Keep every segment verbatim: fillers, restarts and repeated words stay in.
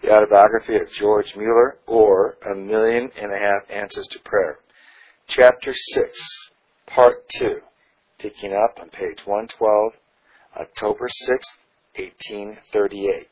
The Autobiography of George Mueller, or A Million and a Half Answers to Prayer. Chapter six, Part two, picking up on page one twelve, October sixth, eighteen thirty-eight.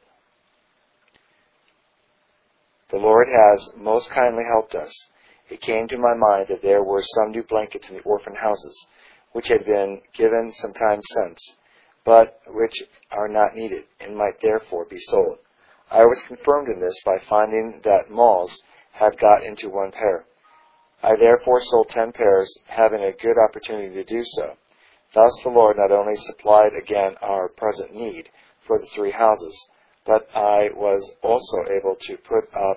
The Lord has most kindly helped us. It came to my mind that there were some new blankets in the orphan houses, which had been given some time since, but which are not needed, and might therefore be sold. I was confirmed in this by finding that Malls had got into one pair. I therefore sold ten pairs, having a good opportunity to do so. Thus the Lord not only supplied again our present need for the three houses, but I was also able to put up,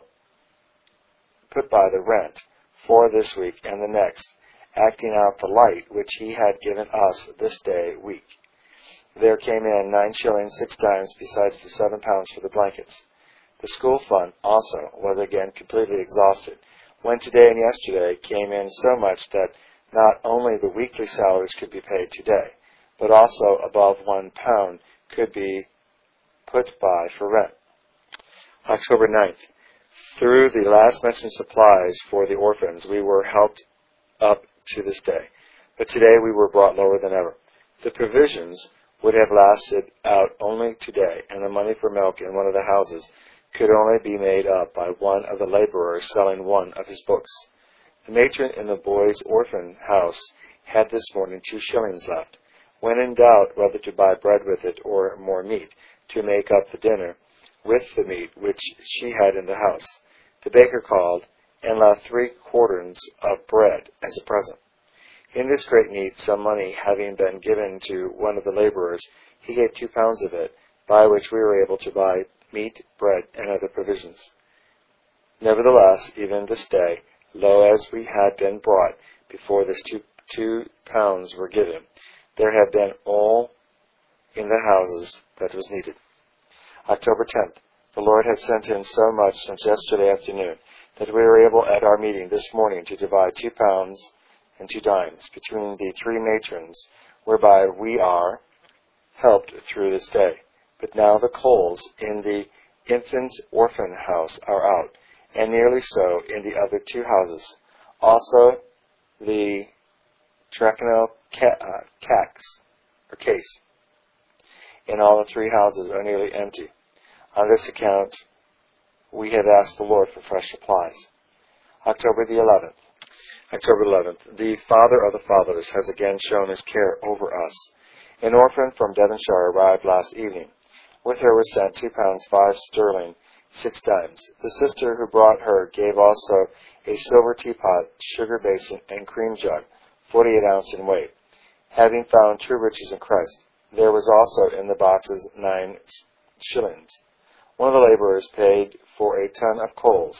put by the rent for this week and the next, acting out the light which He had given us this day week. There came in nine shillings six dimes besides the seven pounds for the blankets. The school fund also was again completely exhausted, when today and yesterday came in so much that not only the weekly salaries could be paid today, but also above one pound could be put by for rent. October ninth. Through the last mentioned supplies for the orphans, we were helped up to this day, but today we were brought lower than ever. The provisions would have lasted out only today, and the money for milk in one of the houses could only be made up by one of the laborers selling one of his books. The matron in the boys' orphan house had this morning two shillings left. When in doubt whether to buy bread with it or more meat, to make up the dinner with the meat which she had in the house, the baker called and left three quarterns of bread as a present. In this great need, some money having been given to one of the laborers, he gave two pounds of it, by which we were able to buy meat, bread, and other provisions. Nevertheless, even this day, low as we had been brought before this two, two pounds were given, there had been all in the houses that was needed. October tenth. The Lord had sent in so much since yesterday afternoon that we were able at our meeting this morning to divide two pounds and two dimes between the three matrons, whereby we are helped through this day. But now the coals in the infants' orphan house are out, and nearly so in the other two houses. Also the Trachino ca- uh, cax, or case in all the three houses are nearly empty. On this account, we have asked the Lord for fresh supplies. October the eleventh. October eleventh. The Father of the Fatherless has again shown His care over us. An orphan from Devonshire arrived last evening. With her was sent two pounds five sterling six dimes. The sister who brought her gave also a silver teapot, sugar basin, and cream jug, forty-eight ounce in weight, having found true riches in Christ. There was also in the boxes nine shillings. One of the laborers paid for a ton of coals.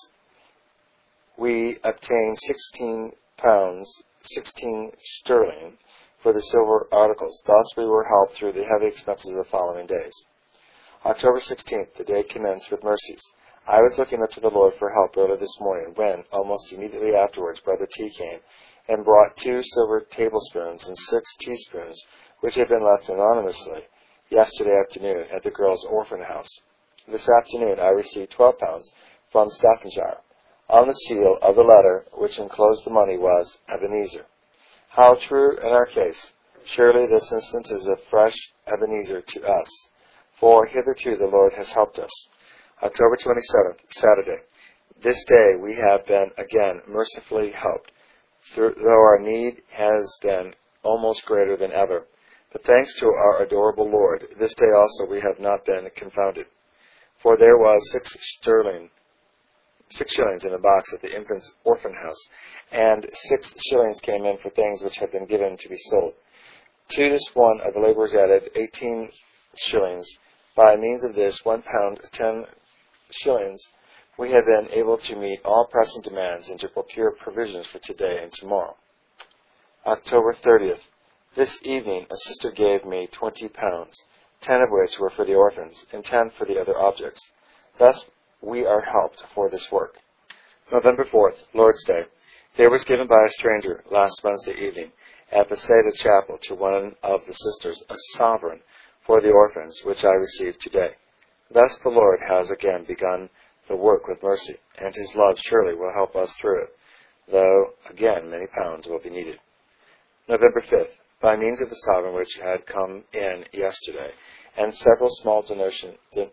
We obtained sixteen pounds, sixteen sterling for the silver articles. Thus we were helped through the heavy expenses of the following days. October sixteenth, the day commenced with mercies. I was looking up to the Lord for help early this morning when, almost immediately afterwards, Brother T came and brought two silver tablespoons and six teaspoons, which had been left anonymously yesterday afternoon at the girls' orphan house. This afternoon I received twelve pounds from Staffordshire. On the seal of the letter which enclosed the money was Ebenezer. How true in our case! Surely this instance is a fresh Ebenezer to us, for hitherto the Lord has helped us. October twenty-seventh, Saturday. This day we have been again mercifully helped, though our need has been almost greater than ever. But thanks to our adorable Lord, this day also we have not been confounded. For there was six sterling, six shillings in the box at the infants' orphan house, and six shillings came in for things which had been given to be sold. To this one of the laborers added eighteen shillings. By means of this one pound ten shillings, we have been able to meet all pressing demands and to procure provisions for today and tomorrow. October thirtieth. This evening a sister gave me twenty pounds, ten of which were for the orphans, and ten for the other objects. Thus we are helped for this work. November fourth, Lord's Day. There was given by a stranger last Wednesday evening at the Bethesda Chapel to one of the sisters a sovereign for the orphans, which I received today. Thus the Lord has again begun the work with mercy, and His love surely will help us through it, though, again, many pounds will be needed. November fifth. By means of the sovereign which had come in yesterday, and several small donation, do,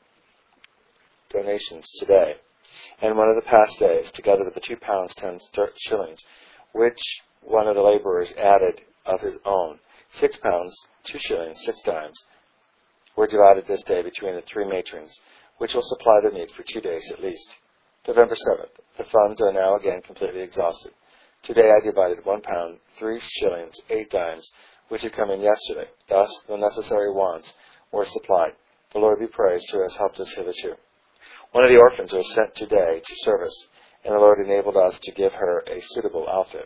donations today, and one of the past days, together with the two pounds ten shillings, which one of the laborers added of his own, six pounds, two shillings, six dimes, were divided this day between the three matrons, which will supply their need for two days at least. November seventh. The funds are now again completely exhausted. Today I divided one pound, three shillings, eight dimes, which had come in yesterday. Thus the necessary wants were supplied. The Lord be praised who has helped us hitherto. One of the orphans was sent today to service, and the Lord enabled us to give her a suitable outfit.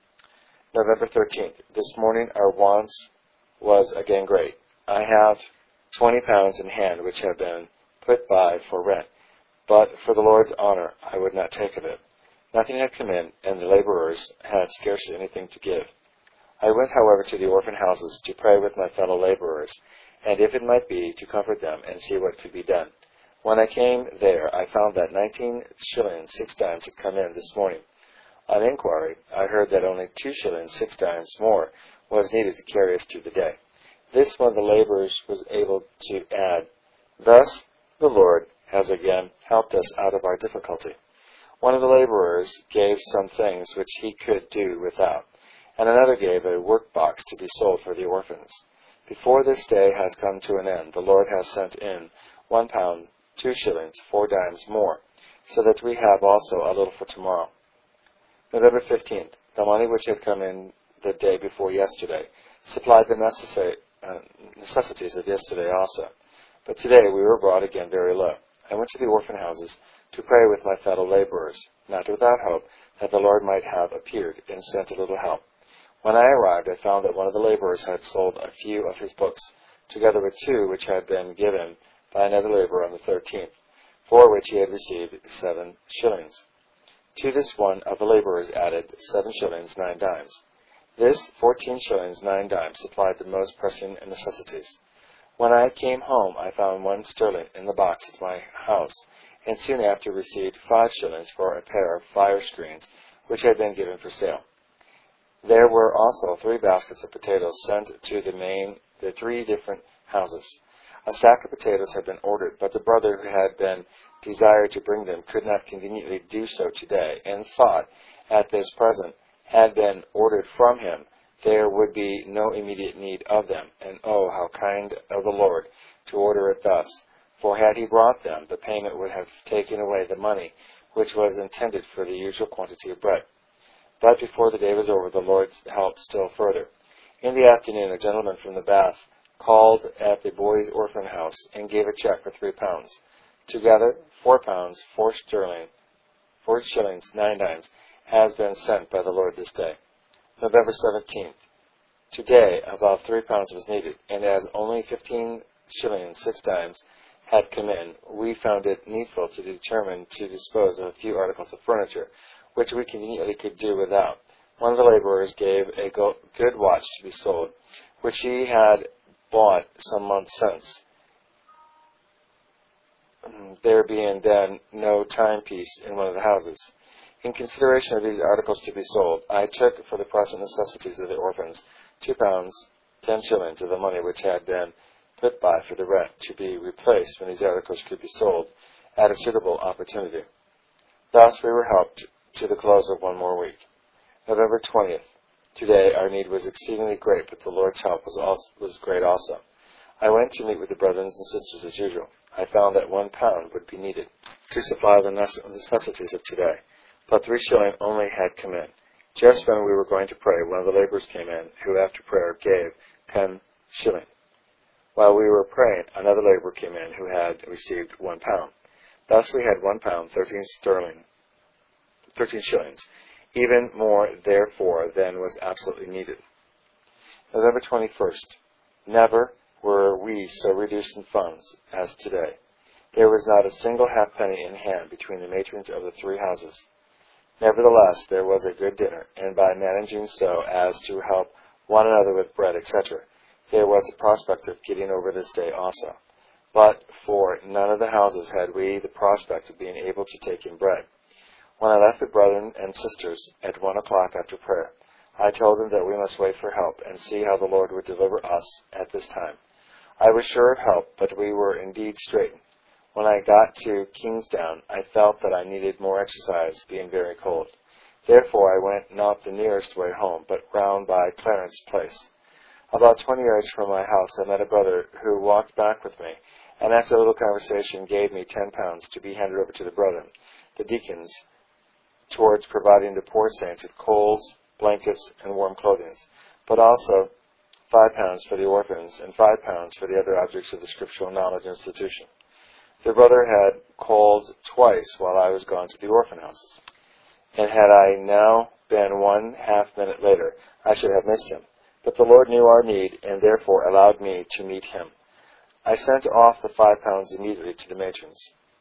November thirteenth. This morning our wants was again great. I have twenty pounds in hand which have been put by for rent, but for the Lord's honor I would not take of it. Nothing had come in, and the laborers had scarcely anything to give. I went, however, to the orphan houses to pray with my fellow laborers, and if it might be, to comfort them and see what could be done. When I came there, I found that nineteen shillings six dimes had come in this morning. On inquiry, I heard that only two shillings six dimes more was needed to carry us through the day. This one of the laborers was able to add. Thus, the Lord has again helped us out of our difficulty. One of the laborers gave some things which he could do without, and another gave a workbox to be sold for the orphans. Before this day has come to an end, the Lord has sent in one pound, two shillings, four dimes more, so that we have also a little for tomorrow. November fifteenth. The money which had come in the day before yesterday supplied the necessary, uh, necessities of yesterday also. But today we were brought again very low. I went to the orphan houses to pray with my fellow laborers, not without hope that the Lord might have appeared and sent a little help. When I arrived, I found that one of the laborers had sold a few of his books, together with two which had been given by another laborer on the thirteenth, for which he had received seven shillings. To this one of the laborers added seven shillings nine dimes. This fourteen shillings nine dimes supplied the most pressing necessities. When I came home, I found one sterling in the box at my house, and soon after received five shillings for a pair of fire screens, which had been given for sale. There were also three baskets of potatoes sent to the main, the three different houses. A sack of potatoes had been ordered, but the brother who had been desired to bring them could not conveniently do so today, and thought, at this present, had been ordered from him, there would be no immediate need of them, and oh, how kind of the Lord to order it thus, for had he brought them, the payment would have taken away the money which was intended for the usual quantity of bread. But before the day was over, the Lord helped still further. In the afternoon, a gentleman from the Bath called at the boys' orphan house and gave a check for three pounds. Together, four pounds, four sterling, four shillings, nine dimes, has been sent by the Lord this day. November seventeenth. Today, about three pounds was needed, and as only fifteen shillings, six dimes had come in, we found it needful to determine to dispose of a few articles of furniture, which we conveniently could do without. One of the laborers gave a go- good watch to be sold, which he had bought some months since, there being then no timepiece in one of the houses. In consideration of these articles to be sold, I took for the present necessities of the orphans two pounds, ten shillings of the money which had been put by for the rent, to be replaced when these articles could be sold at a suitable opportunity. Thus we were helped to the close of one more week. November twentieth. Today our need was exceedingly great, but the Lord's help was also, was great also. I went to meet with the brothers and sisters as usual. I found that one pound would be needed to supply the necessities of today, but three shillings only had come in. Just when we were going to pray, one of the laborers came in, who after prayer gave ten shillings. While we were praying, another laborer came in, who had received one pound. Thus we had one pound, thirteen sterling, thirteen shillings, even more therefore than was absolutely needed. November twenty-first. Never were we so reduced in funds as today. There was not a single halfpenny in hand between the matrons of the three houses. Nevertheless, there was a good dinner, and by managing so as to help one another with bread, et cetera, there was a prospect of getting over this day also. but for none of the houses had we the prospect of being able to take in bread. When I left the brethren and sisters at one o'clock after prayer, I told them that we must wait for help and see how the Lord would deliver us at this time. I was sure of help, but we were indeed straitened. When I got to Kingsdown, I felt that I needed more exercise, being very cold. Therefore I went not the nearest way home, but round by Clarence Place. About twenty yards from my house I met a brother who walked back with me, and after a little conversation gave me ten pounds to be handed over to the brethren, the deacons, towards providing the poor saints with coals, blankets, and warm clothing, but also five pounds for the orphans and five pounds for the other objects of the scriptural knowledge institution. The brother had called twice while I was gone to the orphan houses, and had I now been one half minute later, I should have missed him. But the Lord knew our need, and therefore allowed me to meet him. I sent off the five pounds immediately to the matrons.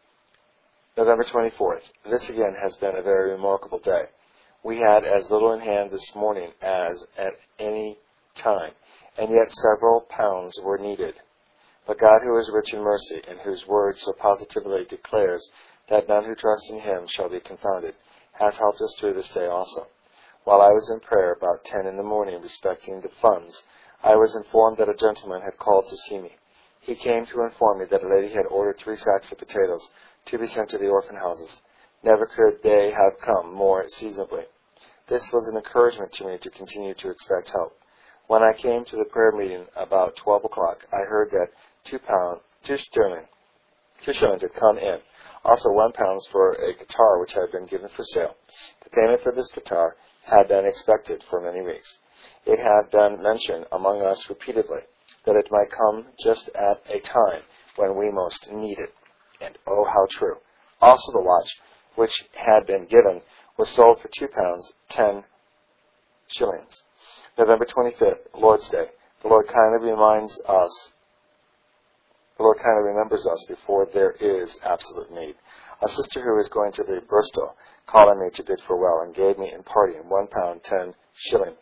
November twenty-fourth. This again has been a very remarkable day. We had as little in hand this morning as at any time, and yet several pounds were needed. But God, who is rich in mercy, and whose word so positively declares that none who trust in him shall be confounded, has helped us through this day also. While I was in prayer about ten in the morning respecting the funds, I was informed that a gentleman had called to see me. He came to inform me that a lady had ordered three sacks of potatoes to be sent to the orphan houses. Never could they have come more seasonably. This was an encouragement to me to continue to expect help. When I came to the prayer meeting about twelve o'clock, I heard that two pound, two sterling, two shillings had come in. Also one pound for a guitar which had been given for sale. The payment for this guitar had been expected for many weeks. It had been mentioned among us repeatedly that it might come just at a time when we most need it. And oh, how true. Also the watch, which had been given, was sold for two pounds, ten shillings. November twenty-fifth, Lord's Day. The Lord kindly reminds us, the Lord kindly remembers us before there is absolute need. A sister who was going to the Bristol called on me to bid farewell and gave me in parting one pound ten shilling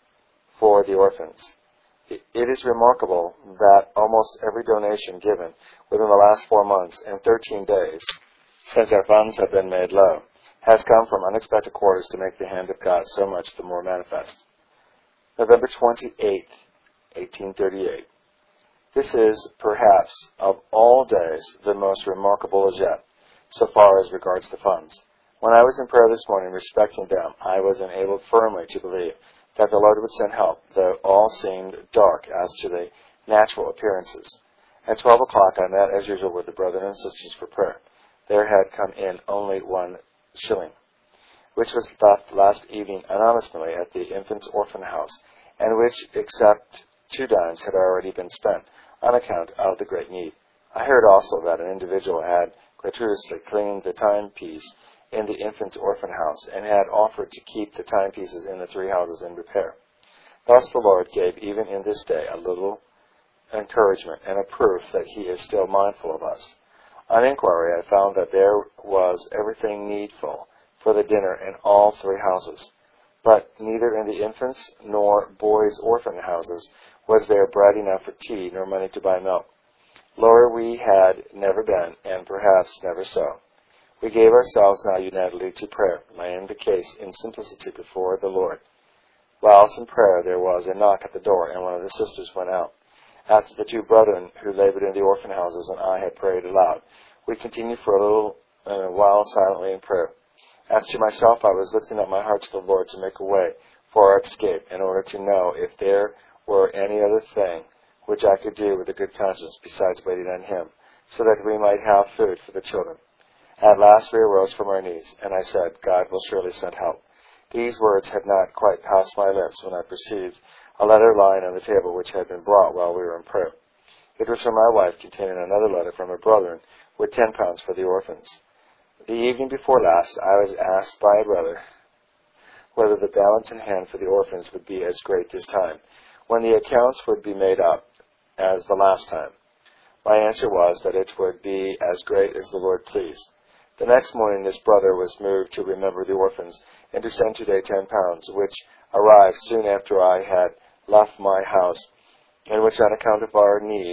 for the orphans. It is remarkable that almost every donation given within the last four months and thirteen days, since our funds have been made low, has come from unexpected quarters to make the hand of God so much the more manifest. November twenty-eighth, eighteen thirty-eight. This is, perhaps, of all days, the most remarkable as yet, so far as regards the funds. When I was in prayer this morning respecting them, I was enabled firmly to believe that the Lord would send help, though all seemed dark as to the natural appearances. At twelve o'clock I met as usual with the brethren and sisters for prayer. There had come in only one shilling, which was left last evening anonymously at the Infants' Orphan House, and which, except two dimes, had already been spent, on account of the great need. I heard also that an individual had gratuitously cleaned the timepiece in the Infants' Orphan House, and had offered to keep the timepieces in the three houses in repair. Thus the Lord gave even in this day a little encouragement and a proof that he is still mindful of us. On inquiry I found that there was everything needful for the dinner in all three houses, but neither in the infants' nor boys' orphan houses was there bread enough for tea, nor money to buy milk. Lower we had never been, and perhaps never so. We gave ourselves now unitedly to prayer, laying the case in simplicity before the Lord. Whilst in prayer there was a knock at the door, and one of the sisters went out. After the two brethren who labored in the orphan houses and I had prayed aloud, we continued for a little uh, while silently in prayer. As to myself, I was lifting up my heart to the Lord to make a way for our escape, in order to know if there were any other thing which I could do with a good conscience besides waiting on him, so that we might have food for the children. At last we arose from our knees, and I said, God will surely send help. These words had not quite passed my lips when I perceived a letter lying on the table which had been brought while we were in prayer. It was from my wife, containing another letter from her brethren with ten pounds for the orphans. The evening before last I was asked by a brother whether the balance in hand for the orphans would be as great this time, when the accounts would be made up as the last time. My answer was that it would be as great as the Lord pleased. The next morning this brother was moved to remember the orphans, and to send today ten pounds, which arrived soon after I had left my house, and which on account of our need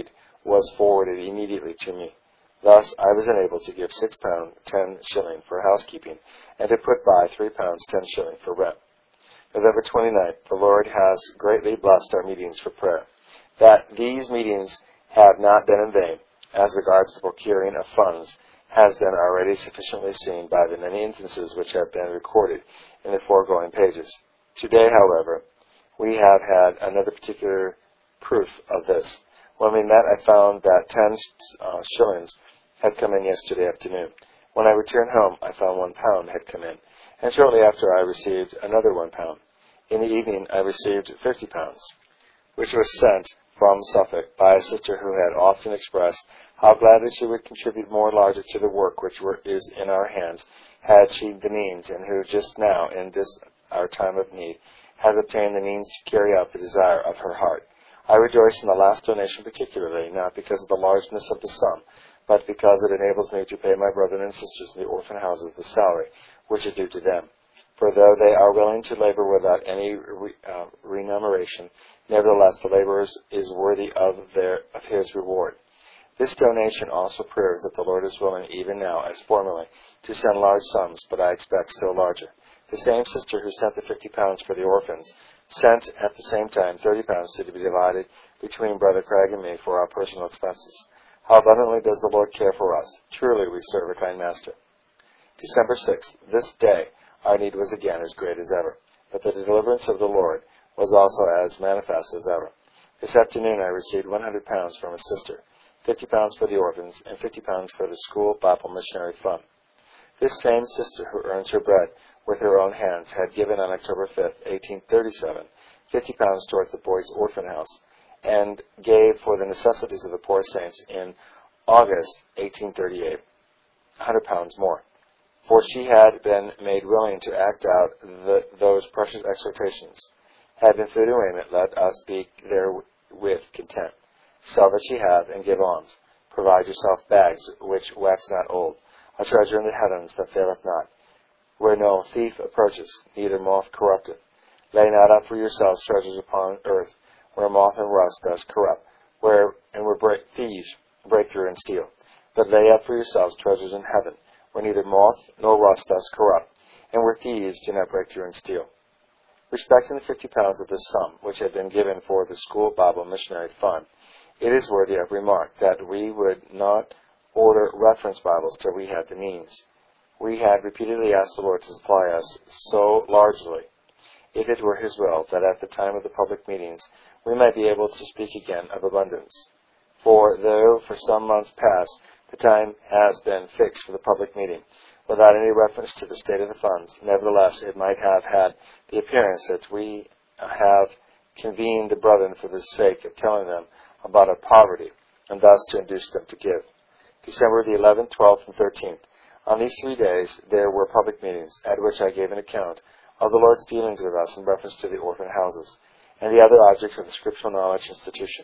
was forwarded immediately to me. Thus, I was enabled to give six pounds ten shilling for housekeeping, and to put by three pounds ten shilling for rent. November twenty-ninth, the Lord has greatly blessed our meetings for prayer. That these meetings have not been in vain, as regards the procuring of funds, has been already sufficiently seen by the many instances which have been recorded in the foregoing pages. Today, however, we have had another particular proof of this. When we met, I found that ten uh, shillings had come in yesterday afternoon. When I returned home, I found one pound had come in, and shortly after I received another one pound. In the evening, I received fifty pounds, which was sent from Suffolk by a sister who had often expressed how gladly she would contribute more largely to the work which were, is in our hands, had she the means, and who just now, in this our time of need, has obtained the means to carry out the desire of her heart. I rejoice in the last donation particularly, not because of the largeness of the sum, but because it enables me to pay my brethren and sisters in the orphan houses the salary which is due to them. For though they are willing to labor without any re, uh, remuneration, nevertheless the labor is worthy of their of his reward. This donation also proves that the Lord is willing, even now, as formerly, to send large sums, but I expect still larger. The same sister who sent the fifty pounds for the orphans sent at the same time thirty pounds to be divided between Brother Craig and me for our personal expenses. How abundantly does the Lord care for us. Truly we serve a kind master. December sixth. This day our need was again as great as ever, but the deliverance of the Lord was also as manifest as ever. This afternoon I received one hundred pounds from a sister, fifty pounds for the orphans, and fifty pounds for the School Bible Missionary Fund. This same sister who earns her bread with her own hands had given on October fifth, eighteen thirty-seven, fifty pounds towards the Boys' Orphan House, and gave for the necessities of the poor saints in August eighteen thirty-eight, one hundred pounds more. For she had been made willing to act out the, those precious exhortations. Having food and raiment, let us be therewith content. Sell that ye have, and give alms. Provide yourself bags which wax not old, a treasure in the heavens that faileth not, where no thief approaches, neither moth corrupteth. Lay not up for yourselves treasures upon earth, where moth and rust does corrupt, where and where break, thieves break through and steal. But lay up for yourselves treasures in heaven, where neither moth nor rust does corrupt, and where thieves do not break through and steal. Respecting the fifty pounds of this sum, which had been given for the School Bible Missionary Fund, it is worthy of remark that we would not order reference Bibles till we had the means. We had repeatedly asked the Lord to supply us so largely, if it were His will, that at the time of the public meetings we might be able to speak again of abundance. For though for some months past the time has been fixed for the public meeting, without any reference to the state of the funds, nevertheless it might have had the appearance that we have convened the brethren for the sake of telling them about our poverty, and thus to induce them to give. December the eleventh, twelfth, and thirteenth. On these three days there were public meetings, at which I gave an account of the Lord's dealings with us in reference to the orphan houses, and the other objects of the Scriptural Knowledge Institution.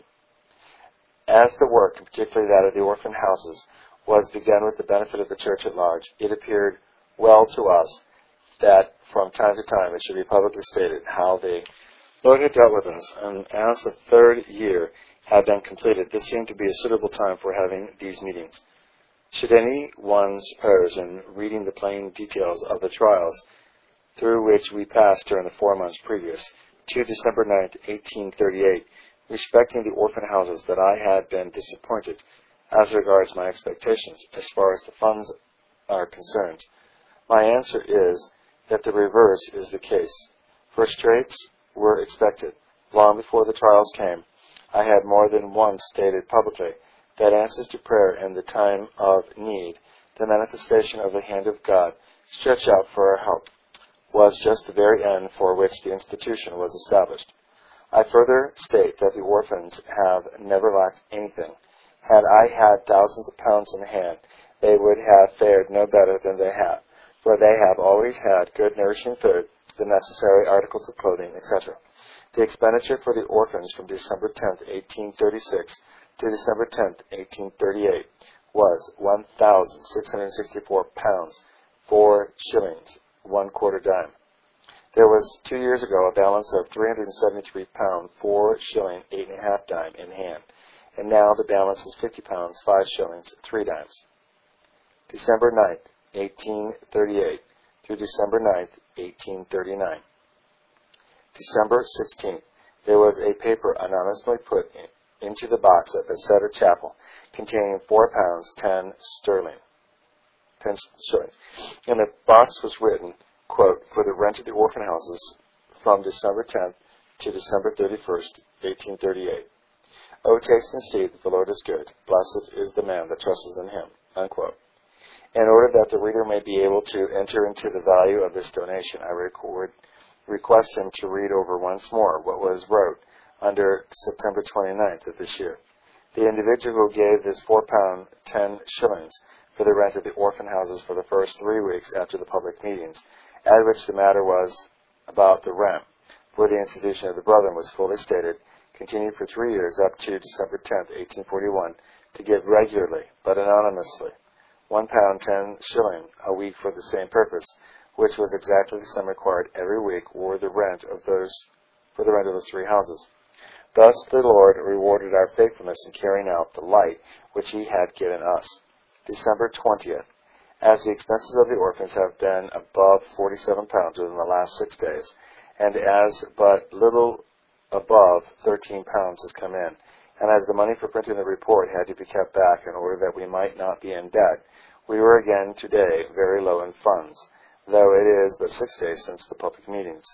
As the work, and particularly that of the orphan houses, was begun with the benefit of the Church at large, it appeared well to us that from time to time it should be publicly stated how the Lord had dealt with us, and as the third year had been completed, this seemed to be a suitable time for having these meetings. Should any one suppose, in reading the plain details of the trials through which we passed during the four months previous to December ninth, eighteen thirty-eight, respecting the orphan houses, that I had been disappointed as regards my expectations as far as the funds are concerned, my answer is that the reverse is the case. For straits were expected. Long before the trials came, I had more than once stated publicly that answers to prayer in the time of need, the manifestation of the hand of God stretched out for our help, was just the very end for which the institution was established. I further state that the orphans have never lacked anything. Had I had thousands of pounds in hand, they would have fared no better than they have, for they have always had good nourishing food, the necessary articles of clothing, et cetera. The expenditure for the orphans from December tenth, eighteen thirty-six to December tenth, eighteen thirty-eight was one thousand six hundred sixty-four pounds, four shillings, one quarter dime. There was two years ago a balance of three hundred seventy-three pounds, four shilling, eight and a half dime in hand, and now the balance is fifty pounds, five shillings, three dimes. December ninth, eighteen thirty-eight, through December ninth, eighteen thirty-nine. December sixteenth, there was a paper anonymously put in, into the box at Bethesda Chapel, containing four pounds, ten sterling. Ten shillings. In the box was written, quote, for the rent of the orphan houses from December tenth to December thirty-first, eighteen thirty-eight. O taste and see that the Lord is good. Blessed is the man that trusts in him. Unquote. In order that the reader may be able to enter into the value of this donation, I record, request him to read over once more what was wrote under September twenty-ninth of this year. The individual who gave this four pounds, ten shillings for the rent of the orphan houses for the first three weeks after the public meetings, at which the matter was about the rent, for the institution of the Brethren was fully stated, continued for three years up to December tenth, eighteen forty-one, to give regularly, but anonymously, one pound ten shilling a week for the same purpose, which was exactly the sum required every week or the rent of those for the rent of those three houses. Thus the Lord rewarded our faithfulness in carrying out the light which He had given us. December twentieth. As the expenses of the orphans have been above forty-seven pounds within the last six days, and as but little above thirteen pounds has come in, and as the money for printing the report had to be kept back in order that we might not be in debt, we were again today very low in funds, though it is but six days since the public meetings.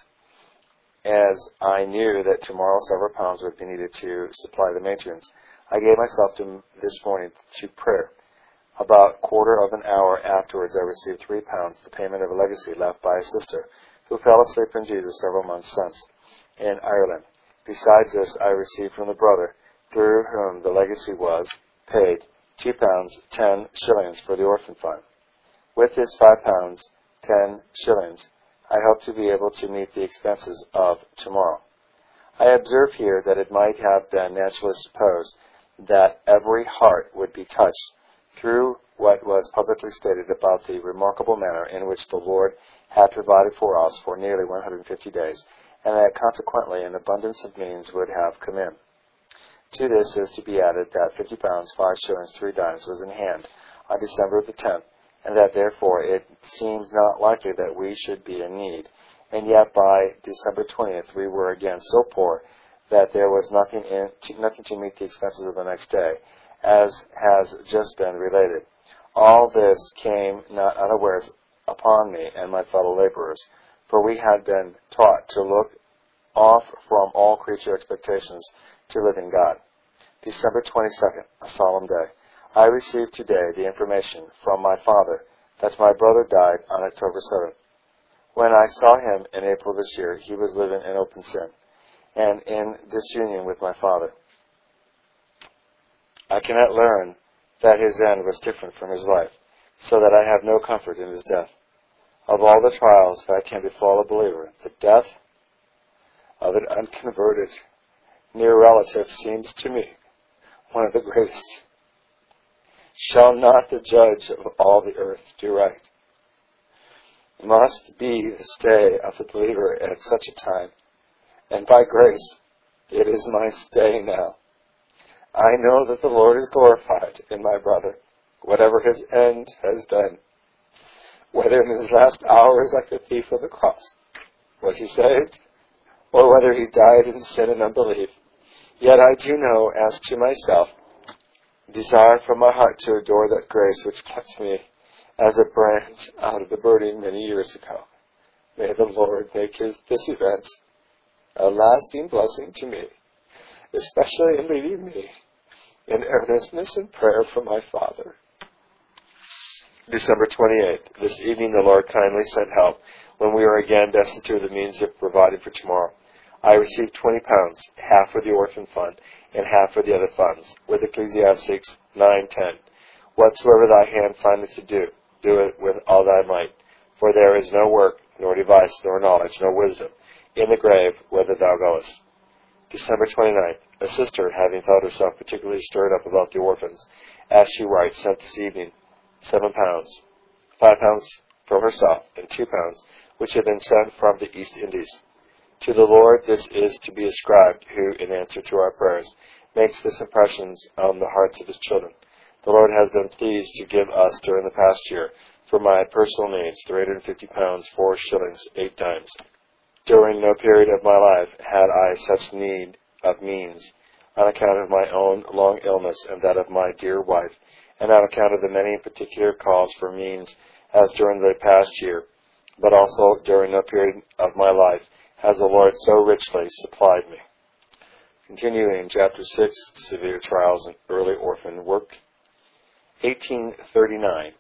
As I knew that tomorrow several pounds would be needed to supply the matrons, I gave myself to this morning to prayer. About quarter of an hour afterwards I received three pounds, the payment of a legacy left by a sister, who fell asleep in Jesus several months since, in Ireland. Besides this, I received from the brother, through whom the legacy was paid, two pounds, ten shillings for the orphan fund. With this five pounds, ten shillings, I hope to be able to meet the expenses of tomorrow. I observe here that it might have been naturally supposed that every heart would be touched through what was publicly stated about the remarkable manner in which the Lord had provided for us for nearly one hundred fifty days, and that consequently an abundance of means would have come in. To this is to be added that fifty pounds, five shillings, three dimes was in hand on December the tenth, and that therefore it seems not likely that we should be in need. And yet by December twentieth we were again so poor that there was nothing in to, nothing to meet the expenses of the next day, as has just been related. All this came not unawares upon me and my fellow laborers, for we had been taught to look off from all creature expectations to live in God. December twenty-second, a solemn day. I received today the information from my father that my brother died on October seventh. When I saw him in April this year, he was living in open sin and in disunion with my father. I cannot learn that his end was different from his life, so that I have no comfort in his death. Of all the trials that can befall a believer, the death of an unconverted near relative seems to me one of the greatest. Shall not the judge of all the earth do right? Must be the stay of the believer at such a time, and by grace it is my stay now. I know that the Lord is glorified in my brother, whatever his end has been. Whether in his last hours like the thief of the cross was he saved, or whether he died in sin and unbelief. Yet I do know, as to myself, desire from my heart to adore that grace which kept me as a branch out of the burning many years ago. May the Lord make his, this event a lasting blessing to me, especially in leading me in earnestness and prayer for my Father. December twenty-eighth. This evening the Lord kindly sent help when we were again destitute of the means of providing for tomorrow. I received twenty pounds, half for the orphan fund and half for the other funds, with Ecclesiastes nine ten. Whatsoever thy hand findeth to do, do it with all thy might. For there is no work, nor device, nor knowledge, nor wisdom in the grave whither thou goest. December twenty-ninth. A sister, having felt herself particularly stirred up about the orphans, as she writes, sent this evening seven pounds, five pounds from herself, and two pounds, which had been sent from the East Indies. To the Lord this is to be ascribed, who, in answer to our prayers, makes this impression on the hearts of His children. The Lord has been pleased to give us during the past year, for my personal needs, three hundred fifty pounds, four shillings, eight dimes. During no period of my life had I such need of means, on account of my own long illness and that of my dear wife, and on account of the many particular calls for means as during the past year, but also during no period of my life has the Lord so richly supplied me. Continuing chapter six, Severe Trials and Early Orphan Work. eighteen thirty-nine,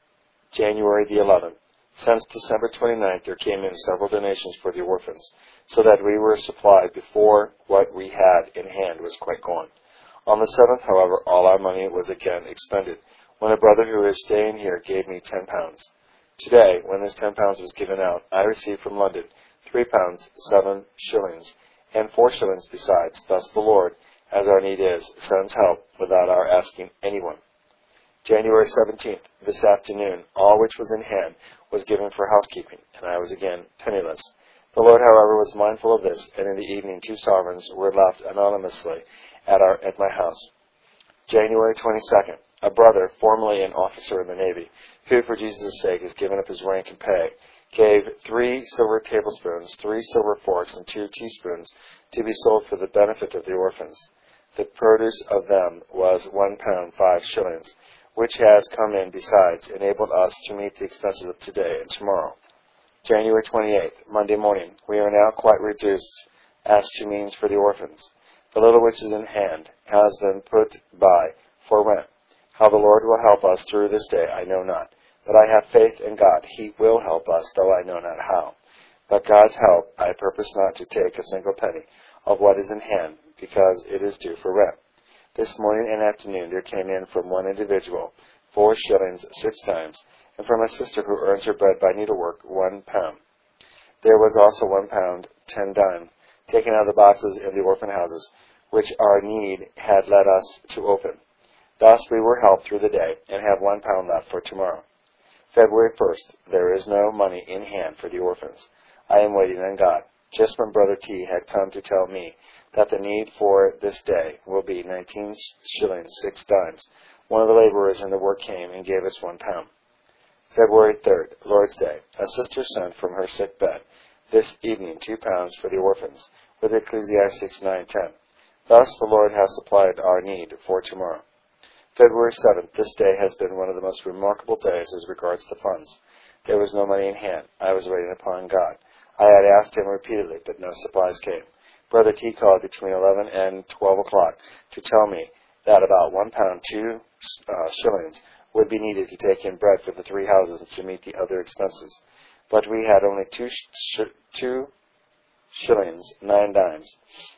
January the eleventh. Since December twenty-ninth, there came in several donations for the orphans, so that we were supplied before what we had in hand was quite gone. On the seventh, however, all our money was again expended, when a brother who is staying here gave me ten pounds. Today, when this ten pounds was given out, I received from London three pounds, seven shillings, and four shillings besides. Thus the Lord, as our need is, sends help without our asking anyone. January seventeenth, this afternoon, all which was in hand was given for housekeeping, and I was again penniless. The Lord, however, was mindful of this, and in the evening two sovereigns were left anonymously at our at my house. January twenty-second, a brother, formerly an officer in the Navy, who for Jesus' sake has given up his rank and pay, gave three silver tablespoons, three silver forks, and two teaspoons to be sold for the benefit of the orphans. The produce of them was one pound five shillings, which has come in besides, enabled us to meet the expenses of today and tomorrow. January twenty-eighth, Monday morning, we are now quite reduced as to means for the orphans. The little which is in hand has been put by for rent. How the Lord will help us through this day, I know not. But I have faith in God. He will help us, though I know not how. But God's help, I purpose not to take a single penny of what is in hand, because it is due for rent. This morning and afternoon there came in from one individual four shillings six dimes, and from a sister who earns her bread by needlework one pound. There was also one pound ten dimes taken out of the boxes in the orphan houses, which our need had led us to open. Thus we were helped through the day, and have one pound left for tomorrow. February first, there is no money in hand for the orphans. I am waiting on God. Just when Brother T had come to tell me that the need for this day will be nineteen shillings six dimes, one of the laborers in the work came and gave us one pound. February third, Lord's Day, a sister sent from her sick bed this evening two pounds for the orphans, with Ecclesiastes nine ten. Thus the Lord has supplied our need for tomorrow. February seventh, this day has been one of the most remarkable days as regards the funds. There was no money in hand. I was waiting upon God. I had asked Him repeatedly, but no supplies came. Brother T called between eleven and twelve o'clock to tell me that about one pound two uh, shillings would be needed to take in bread for the three houses and to meet the other expenses. But we had only two, sh- two shillings nine dimes,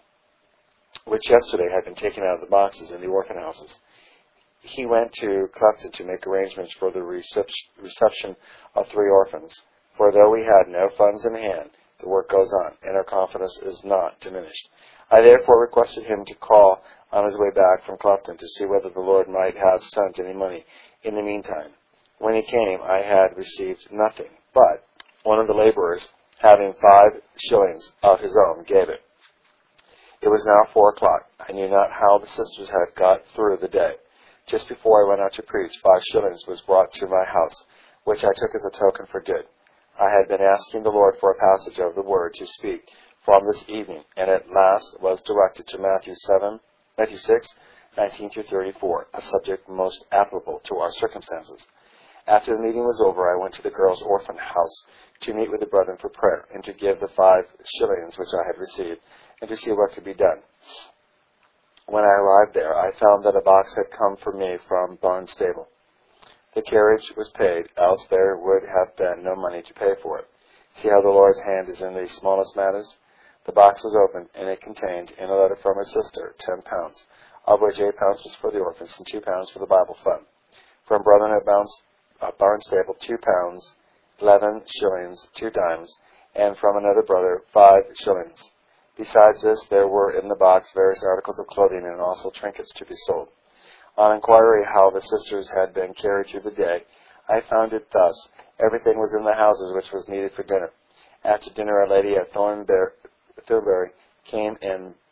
which yesterday had been taken out of the boxes in the orphan houses. He went to Clefton to make arrangements for the reception of three orphans. For though we had no funds in hand, the work goes on, and our confidence is not diminished. I therefore requested him to call on his way back from Clefton to see whether the Lord might have sent any money in the meantime. When he came, I had received nothing, but one of the laborers, having five shillings of his own, gave it. It was now four o'clock. I knew not how the sisters had got through the day. Just before I went out to preach, five shillings was brought to my house, which I took as a token for good. I had been asking the Lord for a passage of the Word to speak from this evening, and at last was directed to Matthew seven, Matthew six, nineteen through thirty-four, a subject most applicable to our circumstances. After the meeting was over, I went to the girls' orphan house to meet with the brethren for prayer, and to give the five shillings which I had received, and to see what could be done. When I arrived there, I found that a box had come for me from Barnstable. The carriage was paid, else there would have been no money to pay for it. See how the Lord's hand is in the smallest matters? The box was opened, and it contained, in a letter from a sister, ten pounds, of which eight pounds was for the orphans and two pounds for the Bible fund. From brethren at Bounce, uh, Barnstable, two pounds, eleven shillings, two dimes, and from another brother, five shillings. Besides this, there were in the box various articles of clothing and also trinkets to be sold. On inquiry how the sisters had been carried through the day, I found it thus. Everything was in the houses which was needed for dinner. After dinner, a lady at Thornbury, Thornbury came in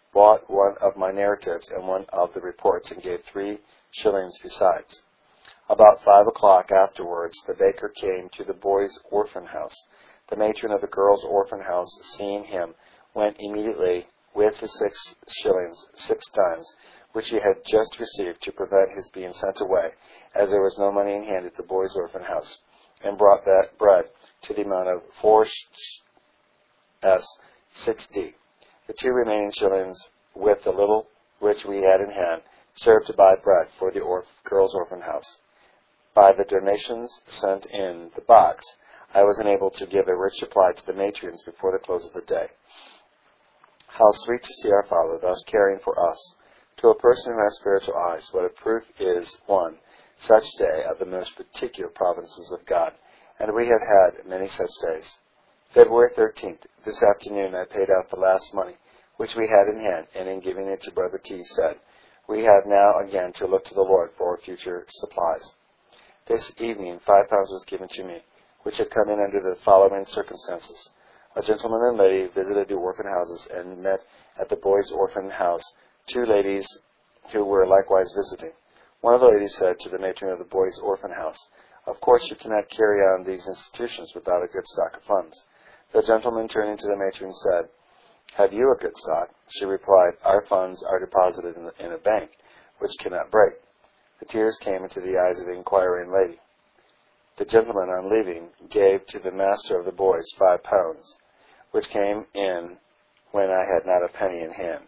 bought one of my narratives and one of the reports, and gave three shillings besides. About five o'clock afterwards, the baker came to the boys' orphan house. The matron of the girls' orphan house, seeing him, went immediately with the six shillings six times, which he had just received, to prevent his being sent away, as there was no money in hand at the boys' orphan house, and brought that bread to the amount of four s six d. The two remaining shillings, with the little which we had in hand, served to buy bread for the orf- girls' orphan house. By the donations sent in the box, I was enabled to give a rich supply to the matrons before the close of the day. How sweet to see our Father thus caring for us. To a person who has spiritual eyes, what a proof is one such day of the most particular providences of God, and we have had many such days. February thirteenth, this afternoon I paid out the last money which we had in hand, and in giving it to Brother T said, "We have now again to look to the Lord for future supplies." This evening five pounds was given to me, which had come in under the following circumstances. A gentleman and lady visited the orphan houses and met at the boys' orphan house two ladies who were likewise visiting. One of the ladies said to the matron of the boys' orphan house, "Of course you cannot carry on these institutions without a good stock of funds." The gentleman, turning to the matron, said, "Have you a good stock?" She replied, "Our funds are deposited in, in a bank, which cannot break." The tears came into the eyes of the inquiring lady. The gentleman, on leaving, gave to the master of the boys five pounds, which came in when I had not a penny in hand.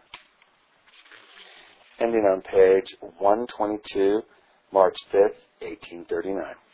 Ending on page one twenty-two, March fifth, eighteen thirty-nine.